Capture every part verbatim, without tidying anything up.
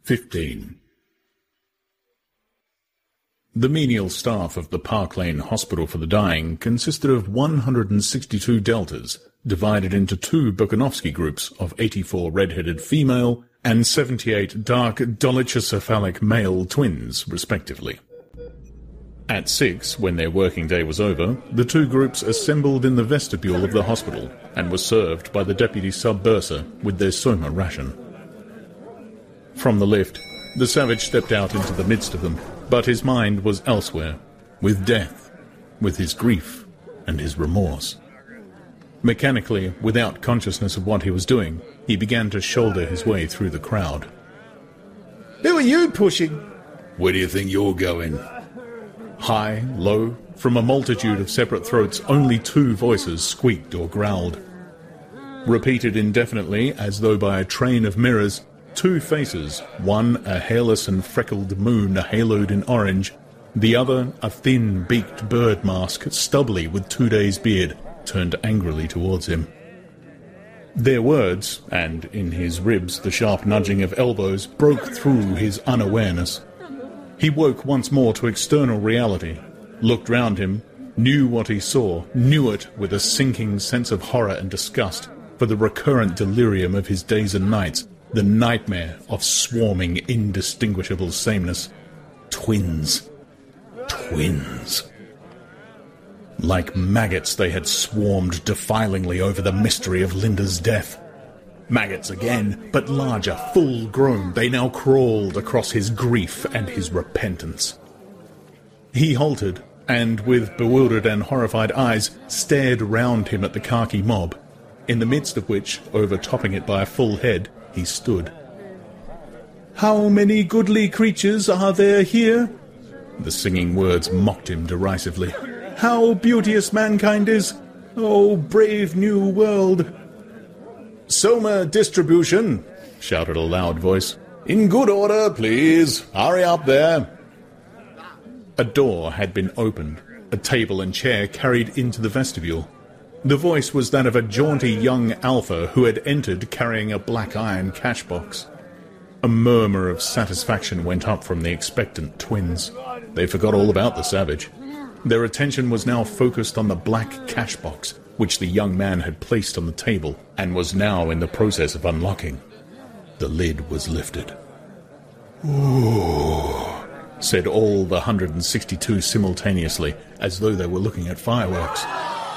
fifteen. The menial staff of the Park Lane Hospital for the Dying consisted of one hundred sixty-two deltas, divided into two Bukanovsky groups of eighty-four red-headed female and seventy-eight dark dolichocephalic male twins, respectively. At six, when their working day was over, the two groups assembled in the vestibule of the hospital and were served by the deputy sub-bursar with their Soma ration. From the lift, the savage stepped out into the midst of them, but his mind was elsewhere, with death, with his grief and his remorse. Mechanically, without consciousness of what he was doing, he began to shoulder his way through the crowd. "Who are you pushing?" "Where do you think you're going?" High, low, from a multitude of separate throats, only two voices squeaked or growled. Repeated indefinitely, as though by a train of mirrors, two faces, one a hairless and freckled moon haloed in orange, the other a thin, beaked bird mask, stubbly with two days' beard, turned angrily towards him. Their words, and in his ribs the sharp nudging of elbows, broke through his unawareness. He woke once more to external reality, looked round him, knew what he saw, knew it with a sinking sense of horror and disgust for the recurrent delirium of his days and nights, the nightmare of swarming, indistinguishable sameness. Twins. Twins. Like maggots they had swarmed defilingly over the mystery of Linda's death. Maggots again, but larger, full-grown, they now crawled across his grief and his repentance. He halted, and with bewildered and horrified eyes, stared round him at the khaki mob, in the midst of which, overtopping it by a full head, he stood. "How many goodly creatures are there here?" The singing words mocked him derisively. "How beauteous mankind is! Oh, brave new world!" "Soma distribution," shouted a loud voice. "In good order, please. Hurry up there." A door had been opened, a table and chair carried into the vestibule. The voice was that of a jaunty young alpha who had entered carrying a black iron cash box. A murmur of satisfaction went up from the expectant twins. They forgot all about the savage. Their attention was now focused on the black cash box, which the young man had placed on the table and was now in the process of unlocking. The lid was lifted. "Ooh," said all the one hundred sixty-two simultaneously, as though they were looking at fireworks.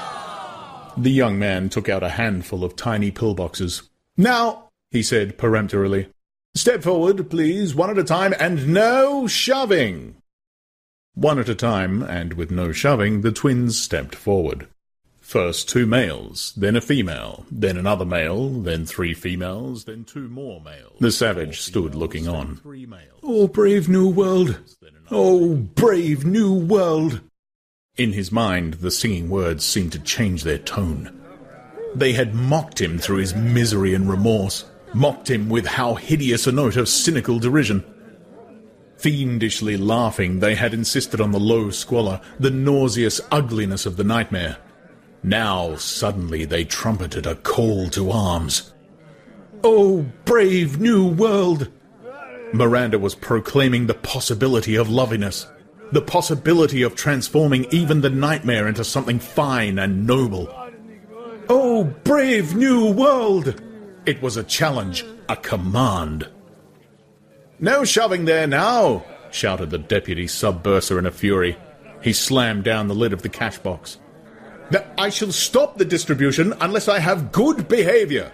The young man took out a handful of tiny pillboxes. "Now," he said peremptorily, "step forward, please, one at a time, and no shoving." One at a time, and with no shoving, the twins stepped forward. First two males, then a female, then another male, then three females, then two more males. The savage stood looking on. "Oh, brave new world! Oh, brave new world!" In his mind, the singing words seemed to change their tone. They had mocked him through his misery and remorse, mocked him with how hideous a note of cynical derision. Fiendishly laughing, they had insisted on the low squalor, the nauseous ugliness of the nightmare. Now, suddenly, they trumpeted a call to arms. "Oh, brave new world!" Miranda was proclaiming the possibility of loveliness, the possibility of transforming even the nightmare into something fine and noble. "Oh, brave new world!" It was a challenge, a command. "No shoving there now!" shouted the deputy sub-bursar in a fury. He slammed down the lid of the cash box. "Now, I shall stop the distribution unless I have good behaviour."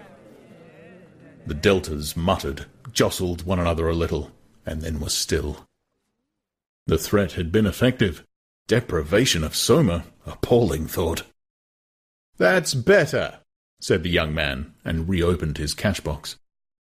The deltas muttered, jostled one another a little, and then were still. The threat had been effective. Deprivation of Soma, appalling thought. "That's better," said the young man, and reopened his cash box.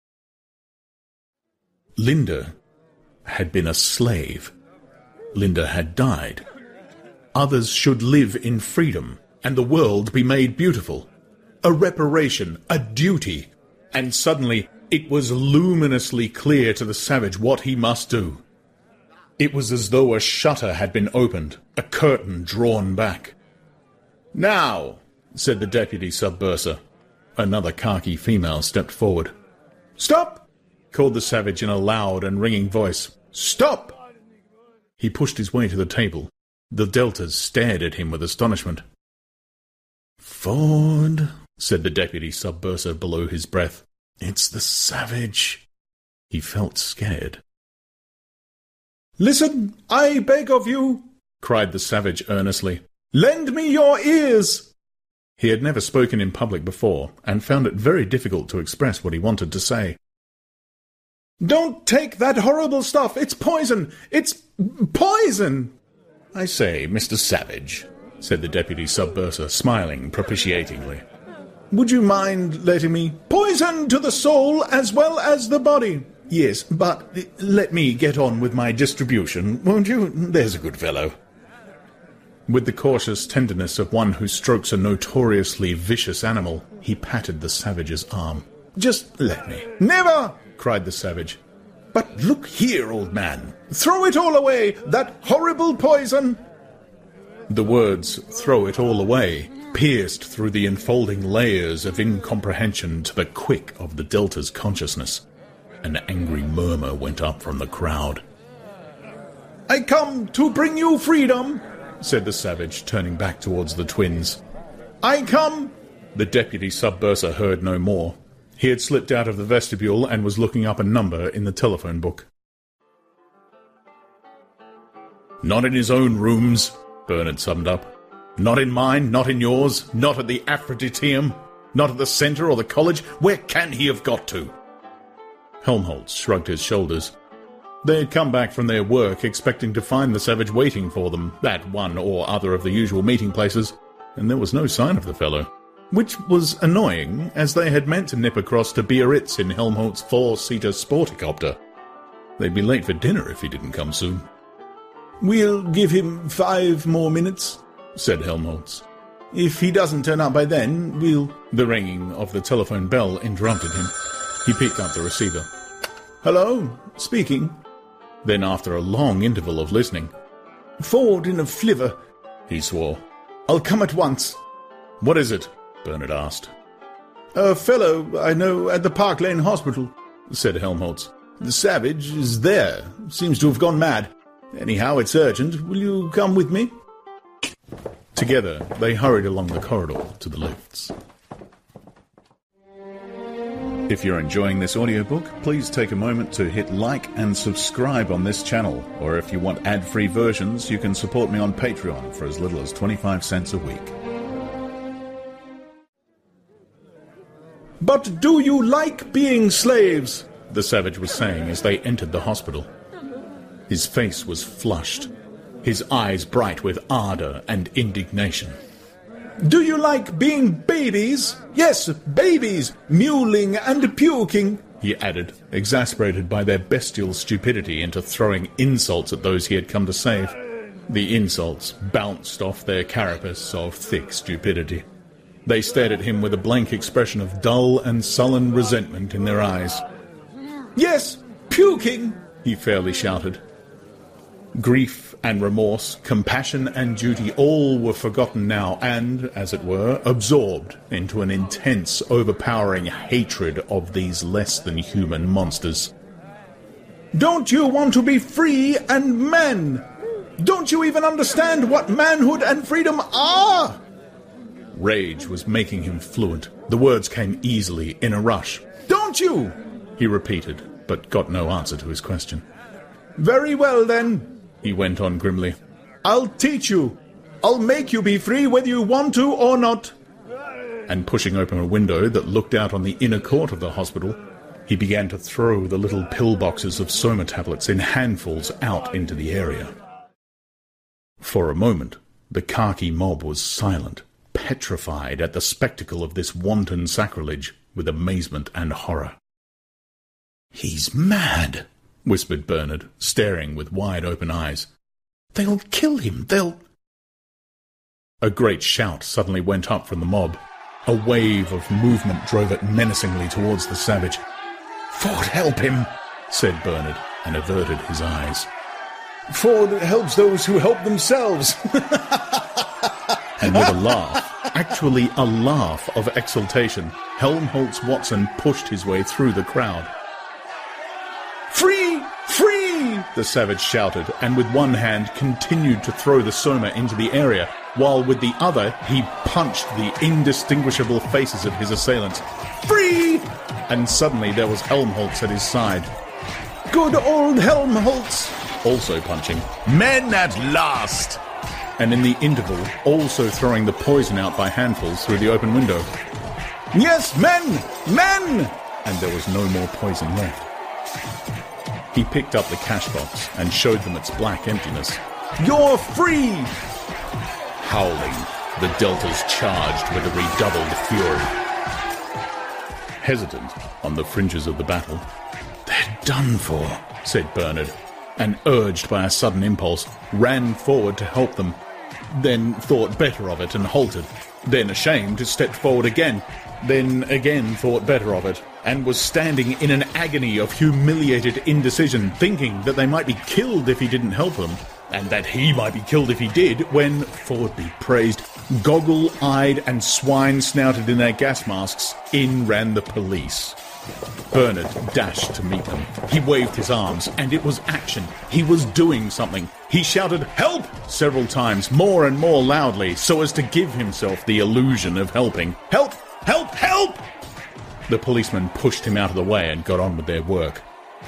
Linda had been a slave. Linda had died. Others should live in freedom, and the world be made beautiful. A reparation, a duty. And suddenly it was luminously clear to the savage what he must do. It was as though a shutter had been opened, a curtain drawn back. "Now," said the deputy sub-bursar. Another khaki female stepped forward. "Stop!" called the savage in a loud and ringing voice. "Stop!" He pushed his way to the table. The Deltas stared at him with astonishment. "Ford," said the deputy sub-bursar below his breath. "It's the savage." He felt scared. "Listen, I beg of you," cried the savage earnestly. "Lend me your ears." He had never spoken in public before, and found it very difficult to express what he wanted to say. "Don't take that horrible stuff. It's poison. It's poison." "I say, Mister Savage," said the deputy sub-bursar, smiling propitiatingly. "Would you mind letting me—" "Poison to the soul as well as the body." "Yes, but let me get on with my distribution, won't you? There's a good fellow." With the cautious tenderness of one who strokes a notoriously vicious animal, he patted the savage's arm. "Just let me." "Never!" cried the savage. "But look here, old man." "Throw it all away, that horrible poison." The words, "throw it all away," pierced through the enfolding layers of incomprehension to the quick of the Delta's consciousness. An angry murmur went up from the crowd. "I come to bring you freedom," said the savage, turning back towards the twins. "I come—" The deputy sub-bursar heard no more. He had slipped out of the vestibule and was looking up a number in the telephone book. "Not in his own rooms," Bernard summed up. "Not in mine, not in yours, not at the Aphroditeum, not at the centre or the college. Where can he have got to?" Helmholtz shrugged his shoulders. They had come back from their work expecting to find the savage waiting for them at one or other of the usual meeting places, and there was no sign of the fellow, which was annoying, as they had meant to nip across to Biarritz in Helmholtz's four-seater sporticopter. They'd be late for dinner if he didn't come soon. "We'll give him five more minutes," said Helmholtz. "If he doesn't turn up by then, we'll—" The ringing of the telephone bell interrupted him. He picked up the receiver. "Hello, speaking." Then, after a long interval of listening, "Ford in a flivver," he swore. "I'll come at once." "What is it?" Bernard asked. "A fellow I know at the Park Lane Hospital," said Helmholtz. "The savage is there. Seems to have gone mad. Anyhow, it's urgent. Will you come with me?" Together, they hurried along the corridor to the lifts. If you're enjoying this audiobook, please take a moment to hit like and subscribe on this channel, or if you want ad-free versions, you can support me on Patreon for as little as twenty-five cents a week. "But do you like being slaves?" the savage was saying as they entered the hospital. His face was flushed, his eyes bright with ardour and indignation. "Do you like being babies? Yes, babies, mewling and puking," he added, exasperated by their bestial stupidity into throwing insults at those he had come to save. The insults bounced off their carapace of thick stupidity. They stared at him with a blank expression of dull and sullen resentment in their eyes. "Yes, puking," he fairly shouted. Grief and remorse, compassion and duty, all were forgotten now and, as it were, absorbed into an intense, overpowering hatred of these less-than-human monsters. "Don't you want to be free and men? Don't you even understand what manhood and freedom are?" Rage was making him fluent. The words came easily, in a rush. "Don't you?" he repeated, but got no answer to his question. "Very well, then," he went on grimly. "I'll teach you. I'll make you be free whether you want to or not." And pushing open a window that looked out on the inner court of the hospital, he began to throw the little pill boxes of soma tablets in handfuls out into the area. For a moment, the khaki mob was silent, petrified at the spectacle of this wanton sacrilege, with amazement and horror. "He's mad," whispered Bernard, staring with wide-open eyes. "They'll kill him, they'll—" A great shout suddenly went up from the mob. A wave of movement drove it menacingly towards the savage. "Ford, help him," said Bernard, and averted his eyes. "Ford helps those who help themselves." And with a laugh, actually a laugh of exultation, Helmholtz Watson pushed his way through the crowd. Free! The savage shouted, and with one hand continued to throw the soma into the area, while with the other he punched the indistinguishable faces of his assailants. Free! And suddenly there was Helmholtz at his side, Good old Helmholtz! also punching, Men at last! and in the interval also throwing the poison out by handfuls through the open window. Yes, men! Men! And there was no more poison left. He picked up the cash box and showed them its black emptiness. You're free! Howling, the Deltas charged with a redoubled fury. Hesitant on the fringes of the battle, "They're done for," said Bernard, and urged by a sudden impulse, ran forward to help them, then thought better of it and halted, then ashamed stepped forward again, then again thought better of it, and was standing in an agony of humiliated indecision, thinking that they might be killed if he didn't help them, and that he might be killed if he did, when, Ford be praised, goggle-eyed and swine-snouted in their gas masks, in ran the police. Bernard dashed to meet them. He waved his arms, and it was action. He was doing something. He shouted, "Help!" several times, more and more loudly, so as to give himself the illusion of helping. "Help! Help! Help!" The policemen pushed him out of the way and got on with their work.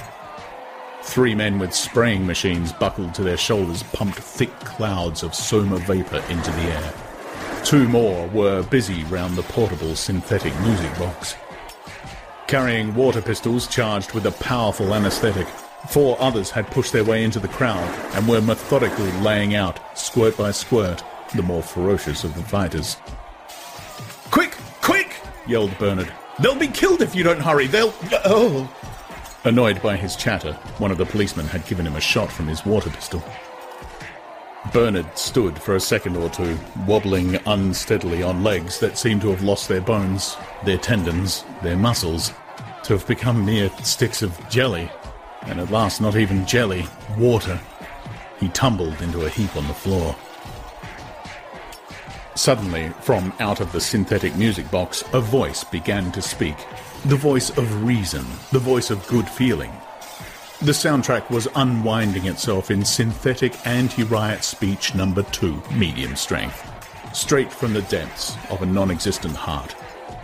Three men with spraying machines buckled to their shoulders pumped thick clouds of soma vapour into the air. Two more were busy round the portable synthetic music box. Carrying water pistols charged with a powerful anaesthetic, four others had pushed their way into the crowd and were methodically laying out, squirt by squirt, the more ferocious of the fighters. Quick! Quick! Yelled Bernard. They'll be killed if you don't hurry. They'll... Oh... Annoyed by his chatter, one of the policemen had given him a shot from his water pistol. Bernard stood for a second or two, wobbling unsteadily on legs that seemed to have lost their bones, their tendons, their muscles, to have become mere sticks of jelly, and at last not even jelly, water. He tumbled into a heap on the floor. Suddenly, from out of the synthetic music box, a voice began to speak. The voice of reason, the voice of good feeling. The soundtrack was unwinding itself in synthetic anti-riot speech number two, medium strength, straight from the depths of a non-existent heart.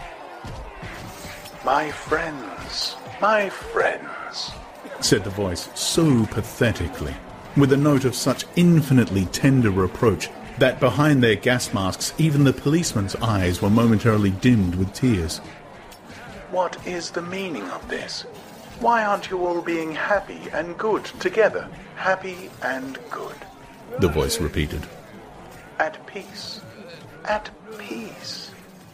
My friends, my friends, said the voice so pathetically, with a note of such infinitely tender reproach that behind their gas masks even the policemen's eyes were momentarily dimmed with tears. What is the meaning of this? Why aren't you all being happy and good together? Happy and good. The voice repeated. At peace. At peace.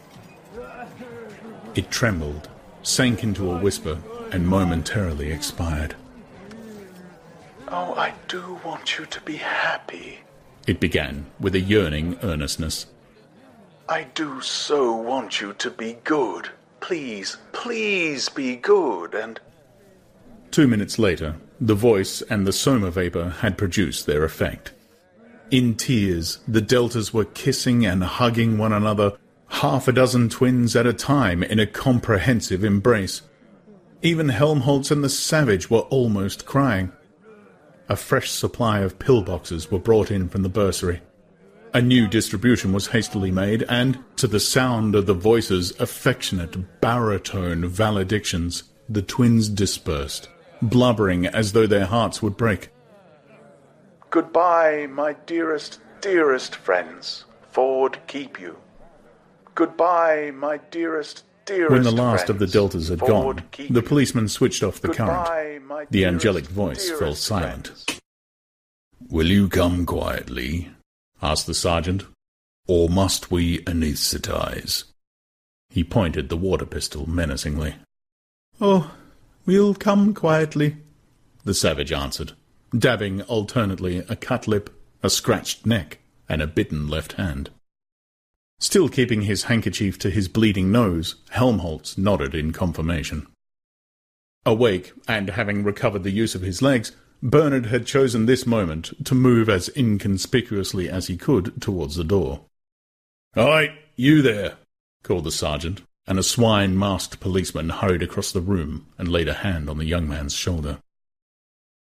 It trembled, sank into a whisper, and momentarily expired. Oh, I do want you to be happy. It began with a yearning earnestness. I do so want you to be good. Please, please be good, and... Two minutes later, the voice and the soma vapour had produced their effect. In tears, the Deltas were kissing and hugging one another, half a dozen twins at a time in a comprehensive embrace. Even Helmholtz and the Savage were almost crying. A fresh supply of pillboxes were brought in from the bursary. A new distribution was hastily made, and, to the sound of the voices' affectionate baritone valedictions, the twins dispersed, blubbering as though their hearts would break. Goodbye, my dearest, dearest friends. Ford keep you. Goodbye, my dearest, dearest When the last friends. of the Deltas had Ford gone, keep the you. policeman switched off the Goodbye, current. my The dearest, angelic voice dearest fell silent. friends. "Will you come quietly?" asked the sergeant. "Or must we anaesthetize?" He pointed the water pistol menacingly. Oh, we'll come quietly, the Savage answered, dabbing alternately a cut lip, a scratched neck, and a bitten left hand. Still keeping his handkerchief to his bleeding nose, Helmholtz nodded in confirmation. Awake, and having recovered the use of his legs, Bernard had chosen this moment to move as inconspicuously as he could towards the door. "All right, you there," called the sergeant, and a swine-masked policeman hurried across the room and laid a hand on the young man's shoulder.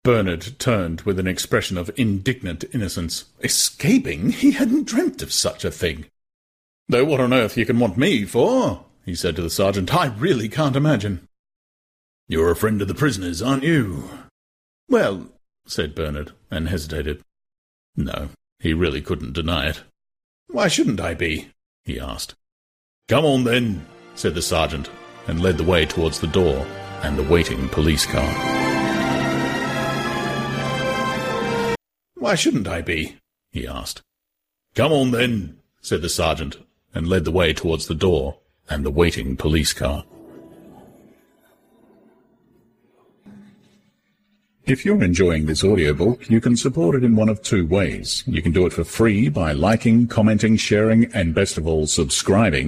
Bernard turned with an expression of indignant innocence. Escaping? He hadn't dreamt of such a thing. Though what on earth you can want me for? He said to the sergeant. I really can't imagine. You're a friend of the prisoners, aren't you? Well, said Bernard, and hesitated. No, he really couldn't deny it. Why shouldn't I be? He asked. Come on then, said the sergeant, and led the way towards the door and the waiting police car. Why shouldn't I be? He asked. Come on then, said the sergeant, and led the way towards the door and the waiting police car. If you're enjoying this audiobook, you can support it in one of two ways. You can do it for free by liking, commenting, sharing, and best of all, subscribing